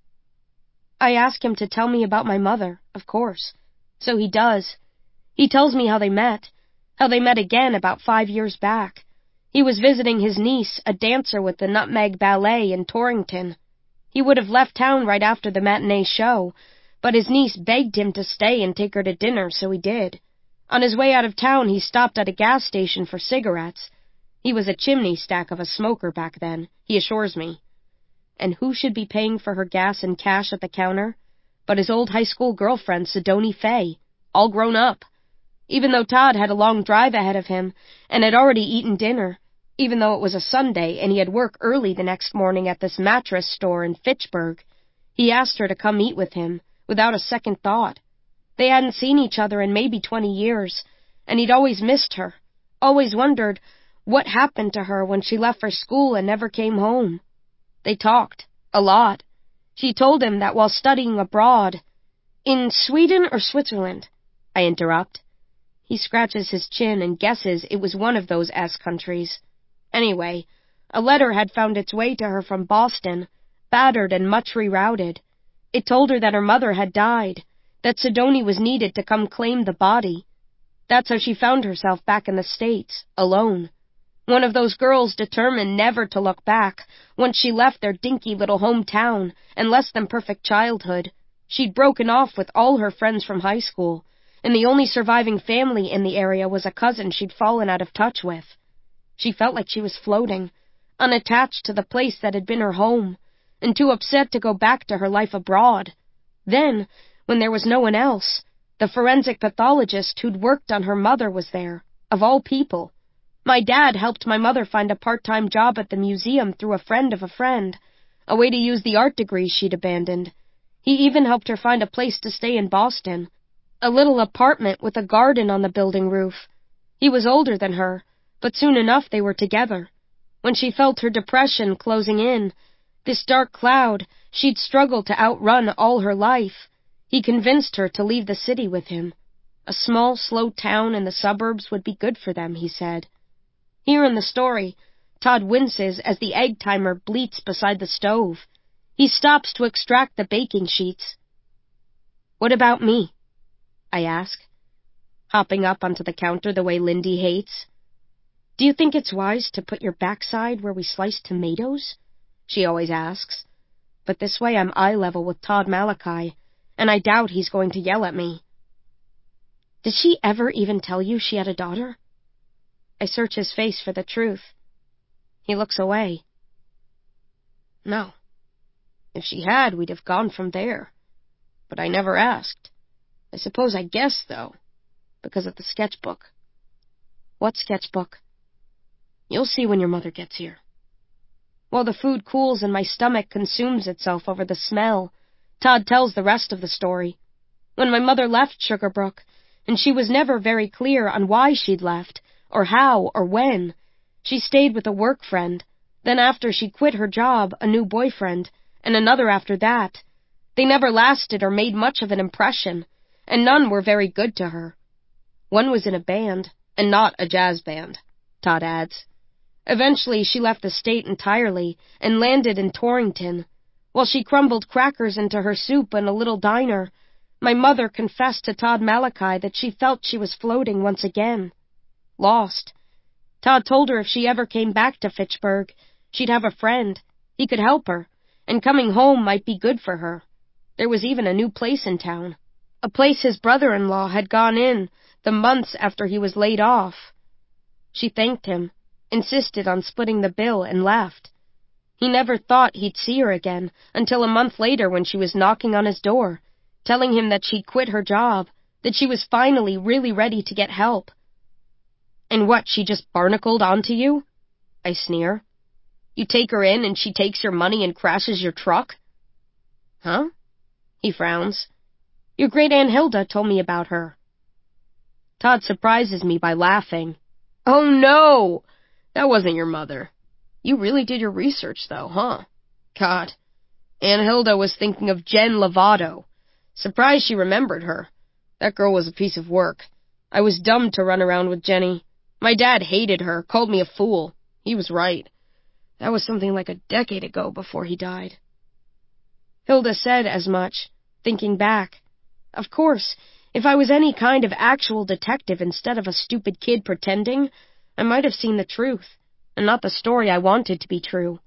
I ask him to tell me about my mother, of course. So he does. He tells me how they met, how they met again about five years back. He was visiting his niece, a dancer with the Nutmeg Ballet in Torrington. He would have left town right after the matinee show, but his niece begged him to stay and take her to dinner, so he did. On his way out of town, he stopped at a gas station for cigarettes. He was a chimney stack of a smoker back then, he assures me. And who should be paying for her gas and cash at the counter but his old high school girlfriend, Sidoni Faye, all grown up. Even though Todd had a long drive ahead of him and had already eaten dinner, even though it was a Sunday and he had work early the next morning at this mattress store in Fitchburg, he asked her to come eat with him, without a second thought. They hadn't seen each other in maybe twenty years, and he'd always missed her, always wondered what happened to her when she left for school and never came home. They talked, a lot. She told him that while studying abroad, in Sweden or Switzerland, I interrupt. He scratches his chin and guesses it was one of those S countries. Anyway, a letter had found its way to her from Boston, battered and much rerouted. It told her that her mother had died, that Sidoni was needed to come claim the body. That's how she found herself back in the States, alone. One of those girls determined never to look back once she left their dinky little hometown and less than perfect childhood. She'd broken off with all her friends from high school, and the only surviving family in the area was a cousin she'd fallen out of touch with. She felt like she was floating, unattached to the place that had been her home, and too upset to go back to her life abroad. Then, when there was no one else, the forensic pathologist who'd worked on her mother was there, of all people. My dad helped my mother find a part-time job at the museum through a friend of a friend, a way to use the art degree she'd abandoned. He even helped her find a place to stay in Boston, a little apartment with a garden on the building roof. He was older than her, but soon enough they were together. When she felt her depression closing in, this dark cloud she'd struggled to outrun all her life, he convinced her to leave the city with him. A small, slow town in the suburbs would be good for them, he said. Here in the story, Todd winces as the egg timer bleats beside the stove. He stops to extract the baking sheets. What about me? I ask, hopping up onto the counter the way Lindy hates. Do you think it's wise to put your backside where we slice tomatoes? She always asks. But this way I'm eye level with Todd Malachi, and I doubt he's going to yell at me. Did she ever even tell you she had a daughter? I search his face for the truth. He looks away. No. If she had, we'd have gone from there. But I never asked. I suppose I guessed, though, because of the sketchbook. What sketchbook? You'll see when your mother gets here. While the food cools and my stomach consumes itself over the smell, Todd tells the rest of the story. When my mother left Sugarbrook, and she was never very clear on why she'd left, or how, or when, she stayed with a work friend. Then after she quit her job, a new boyfriend, and another after that. They never lasted or made much of an impression, and none were very good to her. One was in a band, and not a jazz band, Todd adds. Eventually she left the state entirely and landed in Torrington. While she crumbled crackers into her soup in a little diner, my mother confessed to Todd Malachi that she felt she was floating once again. Lost. Todd told her if she ever came back to Fitchburg, she'd have a friend. He could help her, and coming home might be good for her. There was even a new place in town. A place his brother-in-law had gone in the months after he was laid off. She thanked him, insisted on splitting the bill, and left. He never thought he'd see her again until a month later when she was knocking on his door, telling him that she'd quit her job, that she was finally really ready to get help. And what, she just barnacled onto you? I sneer. You take her in and she takes your money and crashes your truck? Huh? He frowns. Your great Aunt Hilda told me about her. Todd surprises me by laughing. Oh no! That wasn't your mother. You really did your research, though, huh? God. Aunt Hilda was thinking of Jen Lovato. Surprised she remembered her. That girl was a piece of work. I was dumb to run around with Jenny. My dad hated her, called me a fool. He was right. That was something like a decade ago before he died. Hilda said as much, thinking back. Of course, if I was any kind of actual detective instead of a stupid kid pretending, I might have seen the truth, and not the story I wanted to be true.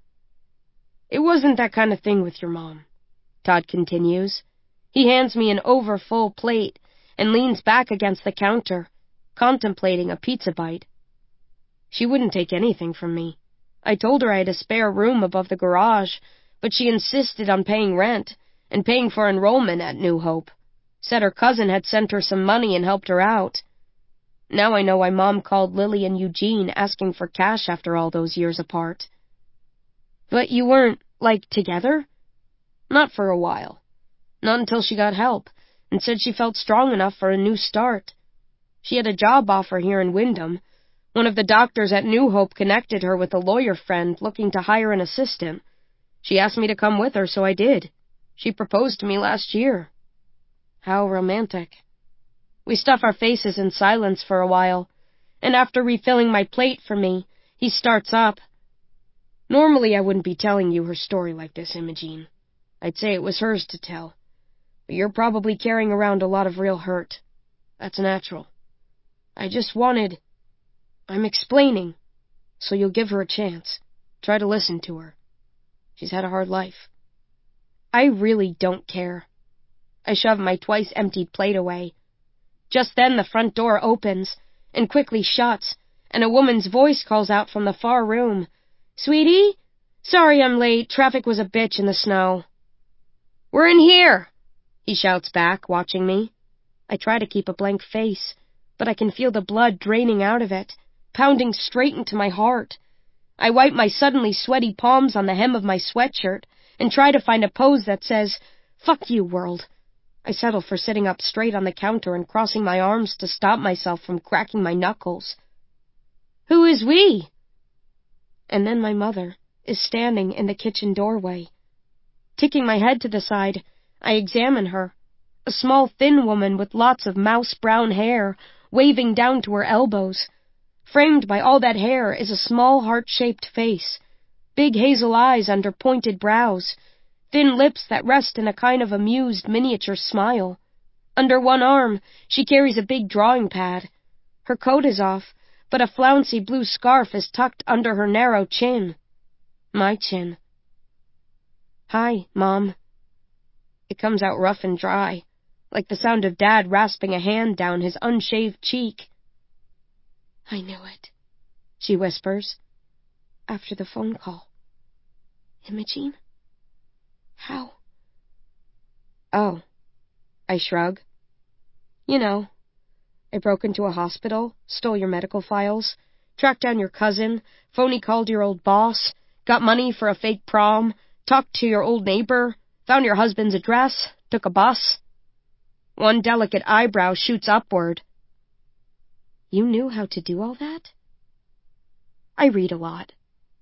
It wasn't that kind of thing with your mom, Todd continues. He hands me an over-full plate and leans back against the counter, contemplating a pizza bite. She wouldn't take anything from me. I told her I had a spare room above the garage, but she insisted on paying rent and paying for enrollment at New Hope. Said her cousin had sent her some money and helped her out. Now I know why Mom called Lily and Eugene asking for cash after all those years apart. But you weren't, like, together? Not for a while. Not until she got help, and said she felt strong enough for a new start. She had a job offer here in Wyndham. One of the doctors at New Hope connected her with a lawyer friend looking to hire an assistant. She asked me to come with her, so I did. She proposed to me last year. How romantic. We stuff our faces in silence for a while, and after refilling my plate for me, he starts up. Normally I wouldn't be telling you her story like this, Imogene. I'd say it was hers to tell. But you're probably carrying around a lot of real hurt. That's natural. I just wanted... I'm explaining, so you'll give her a chance. Try to listen to her. She's had a hard life. I really don't care. I shove my twice-emptied plate away. Just then the front door opens and quickly shuts, and a woman's voice calls out from the far room. Sweetie? Sorry I'm late. Traffic was a bitch in the snow. We're in here, he shouts back, watching me. I try to keep a blank face, but I can feel the blood draining out of it, pounding straight into my heart. I wipe my suddenly sweaty palms on the hem of my sweatshirt and try to find a pose that says, fuck you, world. I settle for sitting up straight on the counter and crossing my arms to stop myself from cracking my knuckles. Who is we? And then my mother is standing in the kitchen doorway. Ticking my head to the side, I examine her. A small, thin woman with lots of mouse-brown hair, waving down to her elbows. Framed by all that hair is a small, heart-shaped face, big hazel eyes under pointed brows, thin lips that rest in a kind of amused miniature smile. Under one arm, she carries a big drawing pad. Her coat is off, but a flouncy blue scarf is tucked under her narrow chin. My chin. Hi, Mom. It comes out rough and dry, like the sound of Dad rasping a hand down his unshaved cheek. I knew it. she whispers. After the phone call. Imogene? How? Oh. I shrug. You know, I broke into a hospital, stole your medical files, tracked down your cousin, phony called your old boss, got money for a fake prom, talked to your old neighbor, found your husband's address, took a bus. One delicate eyebrow shoots upward. You knew how to do all that? I read a lot.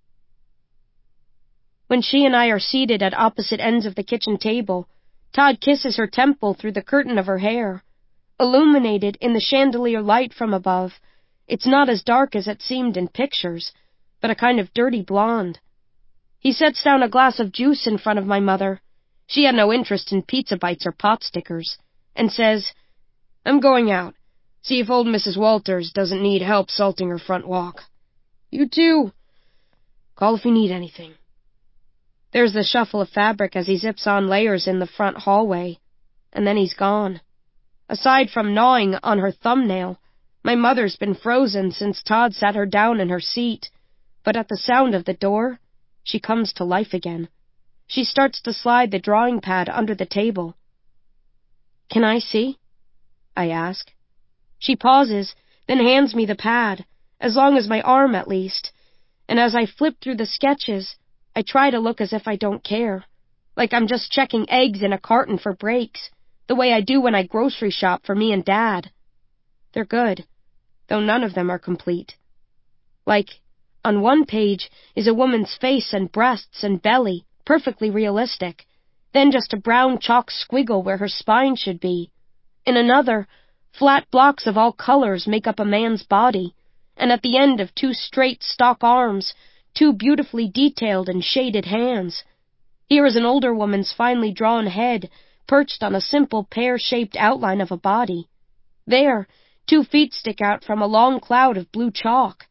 When she and I are seated at opposite ends of the kitchen table, Todd kisses her temple through the curtain of her hair. Illuminated in the chandelier light from above, it's not as dark as it seemed in pictures, but a kind of dirty blonde. He sets down a glass of juice in front of my mother. She had no interest in pizza bites or pot stickers, and says, I'm going out. See if old Missus Walters doesn't need help salting her front walk. You too. Call if you need anything. There's the shuffle of fabric as he zips on layers in the front hallway, and then he's gone. Aside from gnawing on her thumbnail, my mother's been frozen since Todd sat her down in her seat, but at the sound of the door, she comes to life again. She starts to slide the drawing pad under the table. Can I see? I ask. She pauses, then hands me the pad, as long as my arm at least, and as I flip through the sketches, I try to look as if I don't care, like I'm just checking eggs in a carton for breaks, the way I do when I grocery shop for me and Dad. They're good, though none of them are complete. Like, on one page is a woman's face and breasts and belly, perfectly realistic, then just a brown chalk squiggle where her spine should be. In another, flat blocks of all colors make up a man's body, and at the end of two straight stock arms, two beautifully detailed and shaded hands. Here is an older woman's finely drawn head, perched on a simple pear-shaped outline of a body. There, two feet stick out from a long cloud of blue chalk.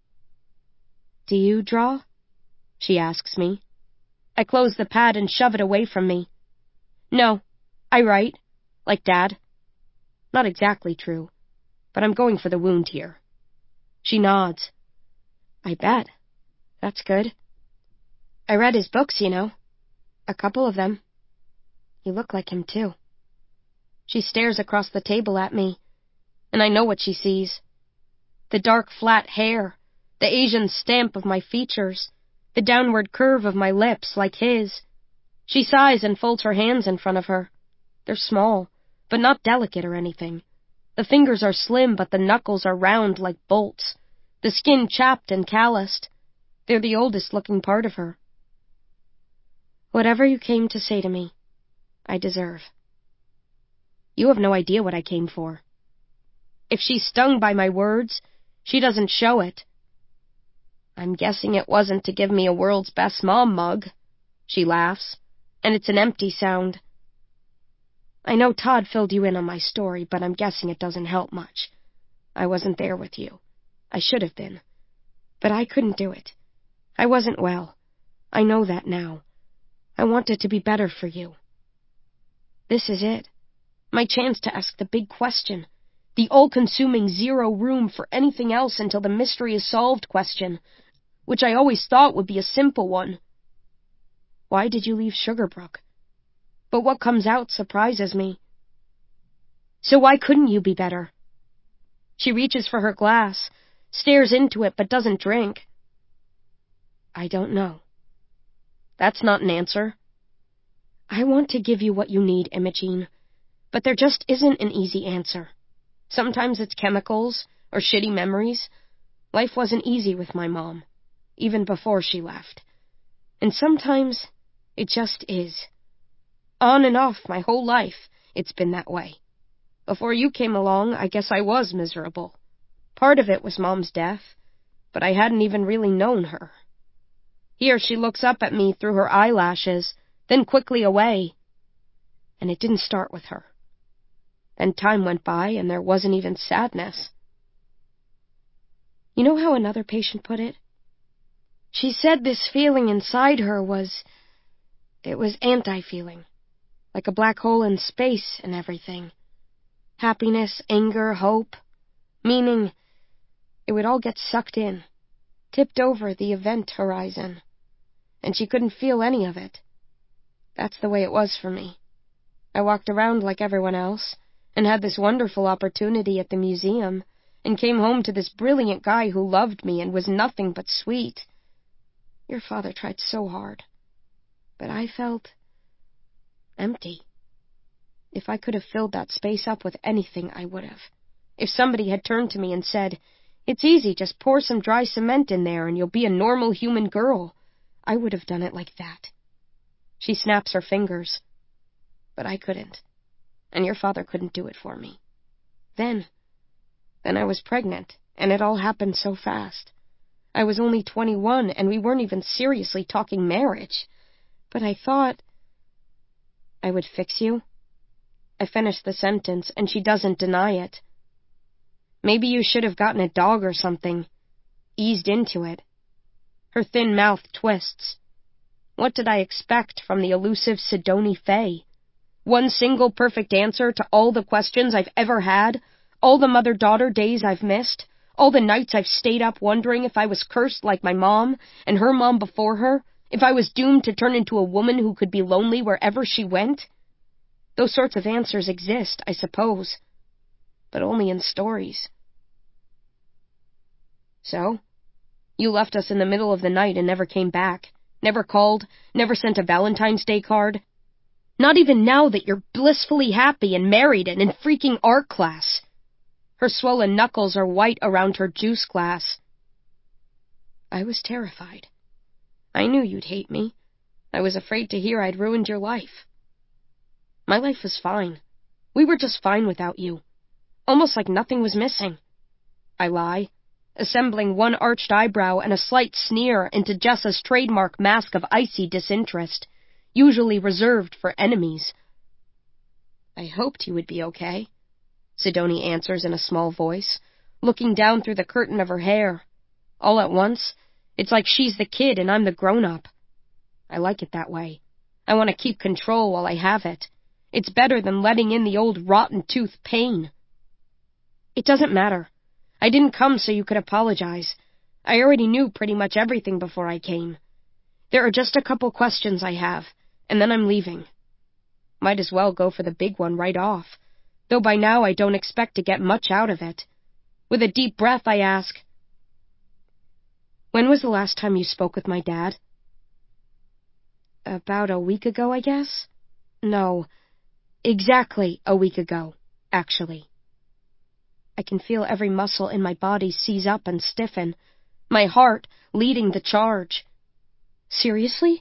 Do you draw? She asks me. I close the pad and shove it away from me. No, I write, like Dad. Not exactly true, but I'm going for the wound here. She nods. I bet. That's good. I read his books, you know. A couple of them. You look like him, too. She stares across the table at me, and I know what she sees. The dark, flat hair, the Asian stamp of my features, the downward curve of my lips like his. She sighs and folds her hands in front of her. They're small, but not delicate or anything. The fingers are slim, but the knuckles are round like bolts. The skin chapped and calloused. They're the oldest-looking part of her. Whatever you came to say to me, I deserve. You have no idea what I came for. If she's stung by my words, she doesn't show it. I'm guessing it wasn't to give me a world's best mom mug. She laughs, and it's an empty sound. I know Todd filled you in on my story, but I'm guessing it doesn't help much. I wasn't there with you. I should have been. But I couldn't do it. I wasn't well. I know that now. I wanted to be better for you. This is it. My chance to ask the big question. The all-consuming zero room for anything else until the mystery is solved question, which I always thought would be a simple one. Why did you leave Sugarbrook? But what comes out surprises me. So why couldn't you be better? She reaches for her glass, stares into it but doesn't drink. I don't know. That's not an answer. I want to give you what you need, Imogene, but there just isn't an easy answer. Sometimes it's chemicals or shitty memories. Life wasn't easy with my mom, even before she left. And sometimes it just is. On and off my whole life, it's been that way. Before you came along, I guess I was miserable. Part of it was Mom's death, but I hadn't even really known her. Here she looks up at me through her eyelashes, then quickly away. And it didn't start with her. Then time went by, and there wasn't even sadness. You know how another patient put it? She said this feeling inside her was... It was anti-feeling. Like a black hole in space and everything. Happiness, anger, hope, meaning... It would all get sucked in. tipped over the event horizon, and she couldn't feel any of it. That's the way it was for me. I walked around like everyone else, and had this wonderful opportunity at the museum, and came home to this brilliant guy who loved me and was nothing but sweet. Your father tried so hard, but I felt empty. If I could have filled that space up with anything, I would have. If somebody had turned to me and said, "It's easy, just pour some dry cement in there and you'll be a normal human girl," I would have done it like that. She snaps her fingers. But I couldn't. And your father couldn't do it for me. Then, then I was pregnant, and it all happened so fast. I was only twenty-one, and we weren't even seriously talking marriage. But I thought I would fix you. I finish the sentence, and she doesn't deny it. Maybe you should have gotten a dog or something. Eased into it. Her thin mouth twists. What did I expect from the elusive Sidonie Fay? One single perfect answer to all the questions I've ever had, all the mother-daughter days I've missed, all the nights I've stayed up wondering if I was cursed like my mom, and her mom before her, if I was doomed to turn into a woman who could be lonely wherever she went? Those sorts of answers exist, I suppose, but only in stories. So, you left us in the middle of the night and never came back, never called, never sent a Valentine's Day card. Not even now that you're blissfully happy and married and in freaking art class. Her swollen knuckles are white around her juice glass. I was terrified. I knew you'd hate me. I was afraid to hear I'd ruined your life. My life was fine. We were just fine without you. Almost like nothing was missing. I lie, assembling one arched eyebrow and a slight sneer into Jessa's trademark mask of icy disinterest, usually reserved for enemies. I hoped you would be okay, Sidonie answers in a small voice, looking down through the curtain of her hair. All at once, it's like she's the kid and I'm the grown-up. I like it that way. I want to keep control while I have it. It's better than letting in the old rotten-tooth pain. It doesn't matter. I didn't come so you could apologize. I already knew pretty much everything before I came. There are just a couple questions I have, and then I'm leaving. Might as well go for the big one right off, though by now I don't expect to get much out of it. With a deep breath, I ask, when was the last time you spoke with my dad? About a week ago, I guess? No, exactly a week ago, actually. I can feel every muscle in my body seize up and stiffen, my heart leading the charge. Seriously?